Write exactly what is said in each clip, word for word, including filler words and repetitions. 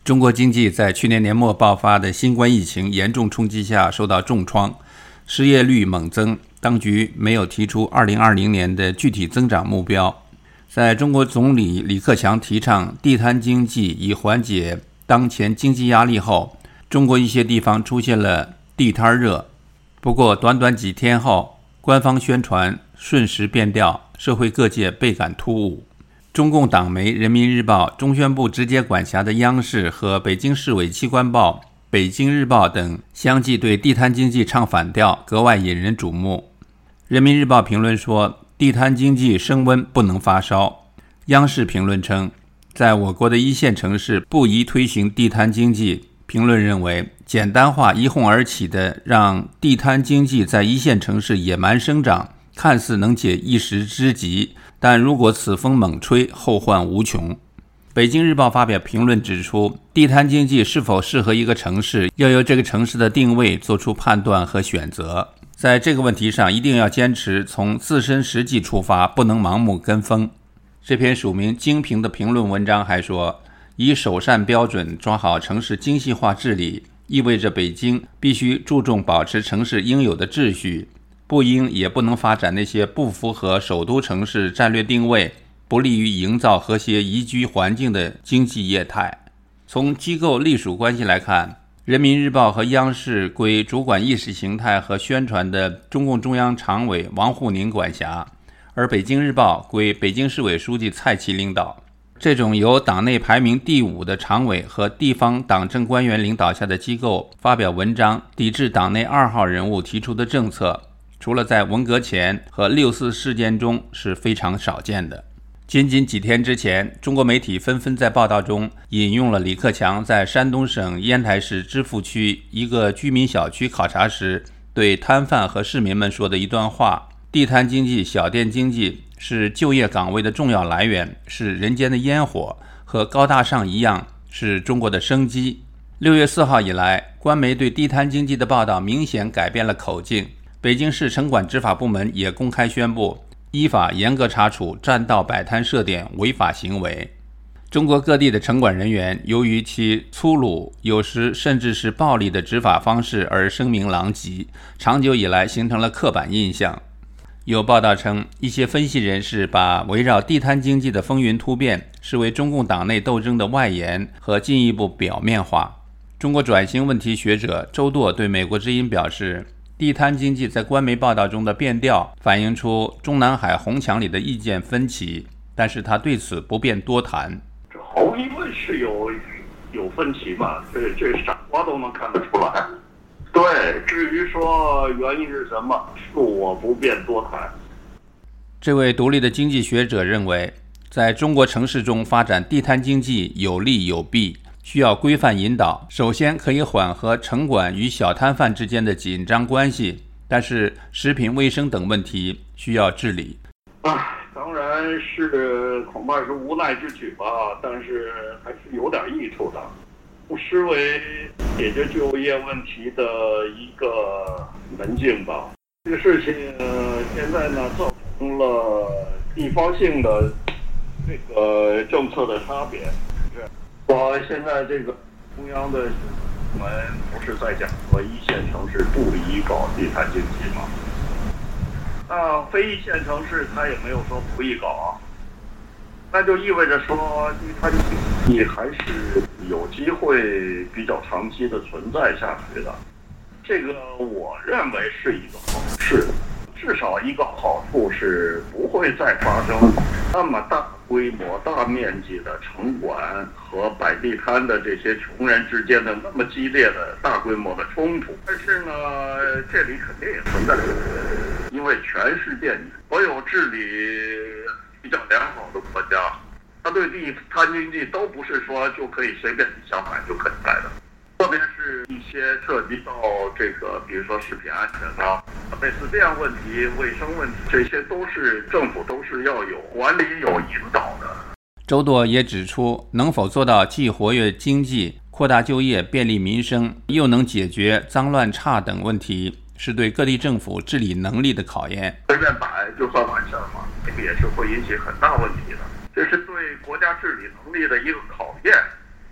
中国经济在去年年末爆发的新冠疫情严重冲击下受到重创，失业率猛增，当局没有提出二零二零年的具体增长目标。在中国总理李克强提倡地摊经济以缓解当前经济压力后，中国一些地方出现了地摊热。不过短短几天后，官方宣传瞬时变调，社会各界倍感突兀。中共党媒人民日报、中宣部直接管辖的央视和北京市委机关报、北京日报等相继对地摊经济唱反调，格外引人瞩目。人民日报评论说，地摊经济升温不能发烧。央视评论称，在我国的一线城市不宜推行地摊经济。评论认为，简单化一哄而起的让地摊经济在一线城市野蛮生长，看似能解一时之急，但如果此风猛吹，后患无穷。北京日报发表评论指出，地摊经济是否适合一个城市，要由这个城市的定位做出判断和选择。在这个问题上，一定要坚持从自身实际出发，不能盲目跟风。这篇署名精评的评论文章还说，以首善标准抓好城市精细化治理，意味着北京必须注重保持城市应有的秩序，不应也不能发展那些不符合首都城市战略定位、不利于营造和谐宜居环境的经济业态。从机构隶属关系来看，人民日报和央视归主管意识形态和宣传的中共中央常委王沪宁管辖，而北京日报归北京市委书记蔡奇领导。这种由党内排名第五的常委和地方党政官员领导下的机构发表文章抵制党内二号人物提出的政策，除了在文革前和六四事件中是非常少见的。仅仅几天之前，中国媒体纷纷在报道中引用了李克强在山东省烟台市芝罘区一个居民小区考察时对摊贩和市民们说的一段话：地摊经济、小店经济是就业岗位的重要来源，是人间的烟火，和高大上一样，是中国的生机。六月四号以来，官媒对地摊经济的报道明显改变了口径。北京市城管执法部门也公开宣布，依法严格查处占道摆摊设点违法行为。中国各地的城管人员由于其粗鲁，有时甚至是暴力的执法方式而声名狼藉，长久以来形成了刻板印象。有报道称，一些分析人士把围绕地摊经济的风云突变视为中共党内斗争的外延和进一步表面化。中国转型问题学者周舵对美国之音表示，地摊经济在官媒报道中的变调反映出中南海红墙里的意见分歧，但是他对此不便多谈。 这毫无疑问是有有分歧嘛，这这傻瓜都能看得出来。对，至于说原因是什么，恕我不便多谈。 这位独立的经济学者认为，在中国城市中发展地摊经济有利有弊，需要规范引导。首先可以缓和城管与小摊贩之间的紧张关系，但是食品卫生等问题需要治理。 啊，当然是恐怕是无奈之举吧，但是还是有点益处的。不失为解决就业问题的一个门径吧。这个事情、呃、现在呢造成了地方性的这个政策的差别。我现在这个中央的我们不是在讲说一线城市不宜搞地摊经济吗？那非一线城市它也没有说不宜搞啊。那就意味着说地摊经济还是有机会比较长期的存在下去的，这个我认为是一个好事。至少一个好处是不会再发生那么大规模、大面积的城管和摆地摊的这些穷人之间的那么激烈的大规模的冲突。但是呢，这里肯定也存在，因为全世界所有治理比较良好的国家，他对地摊经济都不是说就可以随便想买就可以买的，特别是一些涉及到这个，比如说食品安全啊、类似这样问题、卫生问题，这些都是政府都是要有管理、有引导的。 周舵也指出，能否做到既活跃经济、扩大就业、便利民生，又能解决脏乱差等问题，是对各地政府治理能力的考验。 随便摆就算完事儿吗？这个也是会引起很大问题的，这是对国家治理能力的一个考验。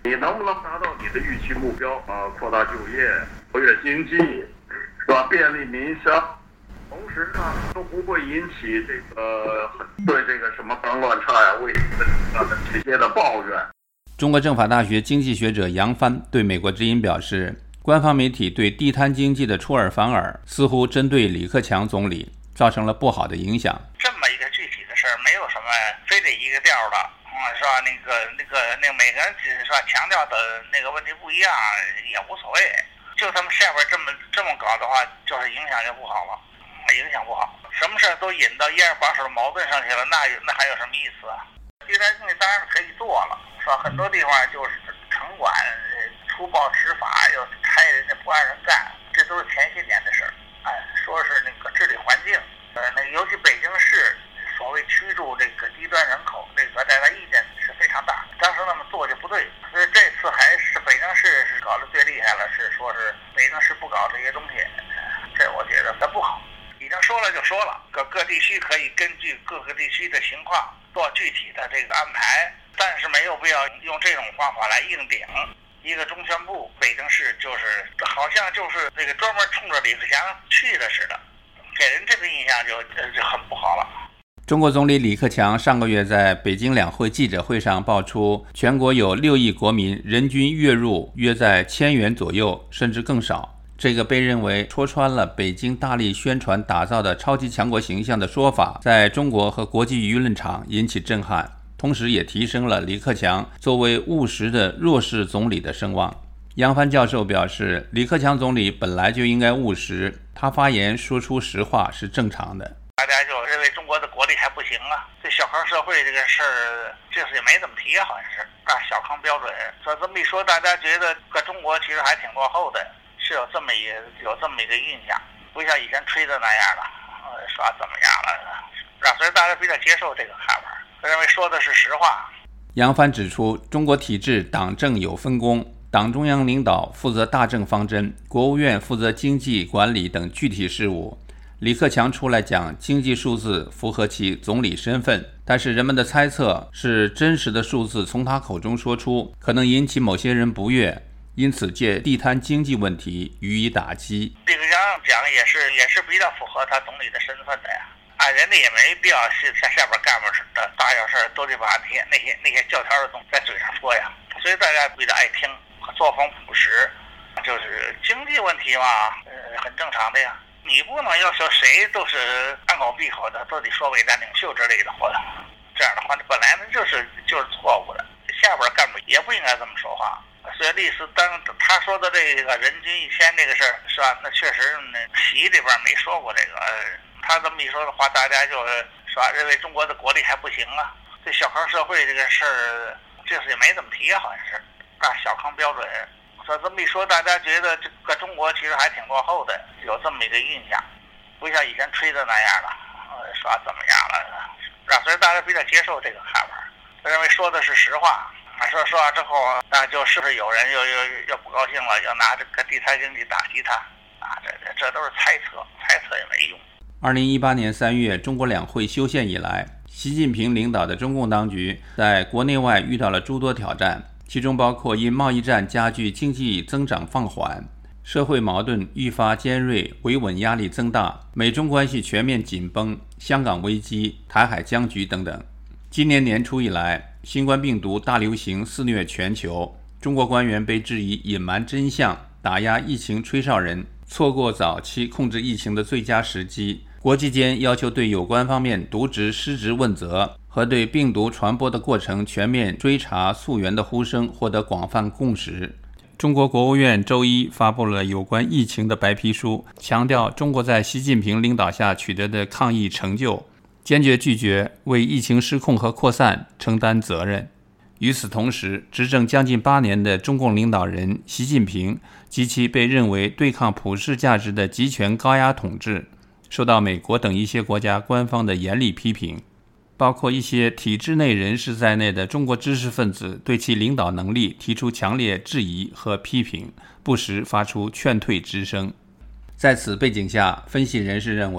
你能不能达到你的预期目标啊？扩大就业，活跃经济，是吧？便利民生，同时呢，都不会引起这个对这个什么脏乱差呀、卫生啊这些的抱怨。 中国政法大学经济学者杨帆对美国之音表示，官方媒体对地摊经济的出尔反尔，似乎针对李克强总理造成了不好的影响。 这么一个具体的事儿，没有什么非得一个调的，嗯，是吧？那个、那个、那个，每个人是吧，强调的那个问题不一样，也无所谓。就他们下边这么这么搞的话，就是影响就不好了，影响不好。什么事儿都引到一二把手的矛盾上去了，那有那还有什么意思啊？地摊经济当然可以做了，是吧？很多地方就是城管粗暴执法，又拆人家不让人干，这都是前些年的事儿。哎，说是那个治理环境，呃，那尤其北京市所谓驱逐这个低端人口，这个大家意见是非常大。当时那么做就不对，所以这次还是北京市是搞得最厉害了，是说是北京市不搞这些东西，这我觉得它不好。已经说了就说了，各各地区可以根据各个地区的情况做具体的这个安排，但是没有必要用这种方法来硬顶。一个中宣部，北京市就是好像就是这个专门冲着李克强去的似的，给人这个印象就就很不好了。 中国总理李克强上个月在北京两会记者会上爆出，全国有六亿国民人均月入约在千元左右，甚至更少。这个被认为戳穿了北京大力宣传打造的超级强国形象的说法，在中国和国际舆论场引起震撼，同时也提升了李克强作为务实的弱势总理的声望。杨帆教授表示，李克强总理本来就应该务实，他发言说出实话是正常的。 大家就认为中国的国力还不行啊，这小康社会这个事儿，这次也没怎么提，好像是按小康标准。说这么一说，大家觉得搁中国其实还挺落后的，是有这么一有这么一个印象，不像以前吹的那样了，呃，说怎么样了，啊，所以大家比较接受这个看法，认为说的是实话。 杨帆指出，中国体制党政有分工，党中央领导负责大政方针，国务院负责经济管理等具体事务。李克强出来讲经济数字符合其总理身份，但是人们的猜测是真实的数字从他口中说出，可能引起某些人不悦，因此借地摊经济问题予以打击。 李克强讲也是也是比较符合他总理的身份的呀，啊，人家也没必要是在下边干部似的，大小事都得把那些那些那些教条的东西在嘴上说呀，所以大家比较爱听，作风朴实，就是经济问题嘛，呃，很正常的呀。你不能要求谁都是安口闭口的，都得说伟大领袖之类的话，这样的话，本来呢就是就是错误的。下边干部也不应该这么说话。所以历史当他说的这个人均一千这个事儿，是吧？那确实呢，习里边没说过这个。他这么一说的话，大家就是是吧？认为中国的国力还不行啊。这小康社会这个事儿，这次也没怎么提，好像是按小康标准。说这么一说，大家觉得这个中国其实还挺落后的，有这么一个印象，不像以前吹的那样了，呃，说怎么样了，啊，所以大家比较接受这个看法，认为说的是实话。说说完之后，那就是不是有人又又又不高兴了，要拿这个地摊经济打击他啊？这这这都是猜测，猜测也没用。 二零一八年三月，中国两会修宪以来，习近平领导的中共当局在国内外遇到了诸多挑战，其中包括因贸易战加剧经济增长放缓，社会矛盾愈发尖锐，维稳压力增大，美中关系全面紧绷，香港危机、台海僵局等等。今年年初以来，新冠病毒大流行肆虐全球，中国官员被质疑隐瞒真相，打压疫情吹哨人，错过早期控制疫情的最佳时机。国际间要求对有关方面渎职失职问责，和对病毒传播的过程全面追查溯源的呼声获得广泛共识。中国国务院周一发布了有关疫情的白皮书，强调中国在习近平领导下取得的抗疫成就，坚决拒绝为疫情失控和扩散承担责任。与此同时，执政将近八年的中共领导人习近平及其被认为对抗普世价值的集权高压统治，受到美国等一些国家官方的严厉批评，包括一些体制内人士在内的中国知识分子对其领导能力提出强烈质疑和批评，不时发出劝退之声。在此背景下，分析人士认为，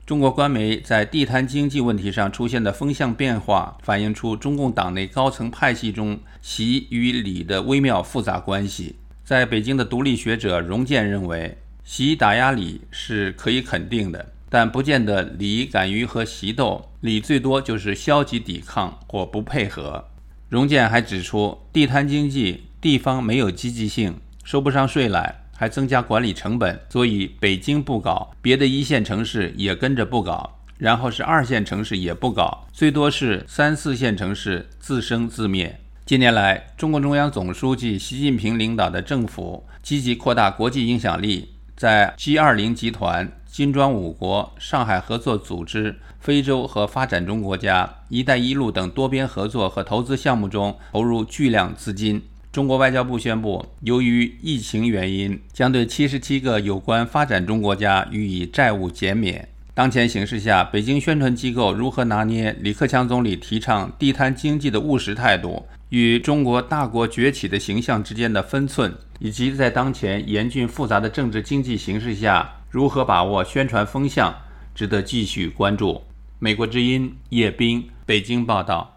中国官媒在地摊经济问题上出现的风向变化，反映出中共党内高层派系中习与李的微妙复杂关系。在北京的独立学者荣建认为，习打压李是可以肯定的，但不见得李敢于和习斗，李最多就是消极抵抗或不配合。荣建还指出，地摊经济地方没有积极性，收不上税来，还增加管理成本，所以北京不搞，别的一线城市也跟着不搞，然后是二线城市也不搞，最多是三四线城市自生自灭。近年来，中共中央总书记习近平领导的政府积极扩大国际影响力，在 G 二十 集团、金砖五国、上海合作组织、非洲和发展中国家、一带一路等多边合作和投资项目中投入巨量资金。中国外交部宣布，由于疫情原因，将对七十七个有关发展中国家予以债务减免。当前形势下，北京宣传机构如何拿捏李克强总理提倡地摊经济的务实态度，与中国大国崛起的形象之间的分寸，以及在当前严峻复杂的政治经济形势下，如何把握宣传风向，值得继续关注。美国之音叶斌，北京报道。